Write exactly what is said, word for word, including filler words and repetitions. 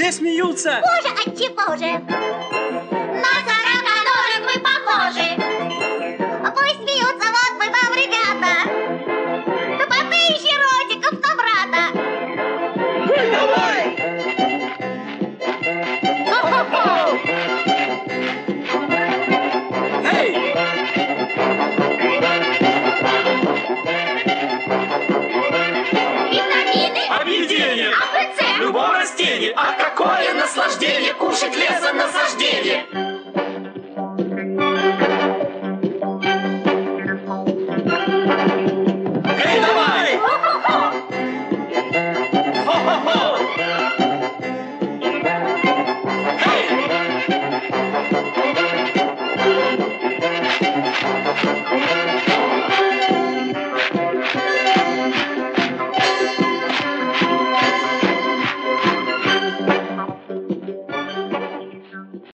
все смеются. Боже, отчего же? На сороконожек вы похожи. Пусть смеются, вот мы вам, ребята. Потыщи ротиком на брата. Давай! Эй! Витамины, Объедение! АПЦ, Любого растения! А какое наслаждение кушать лесонасаждение!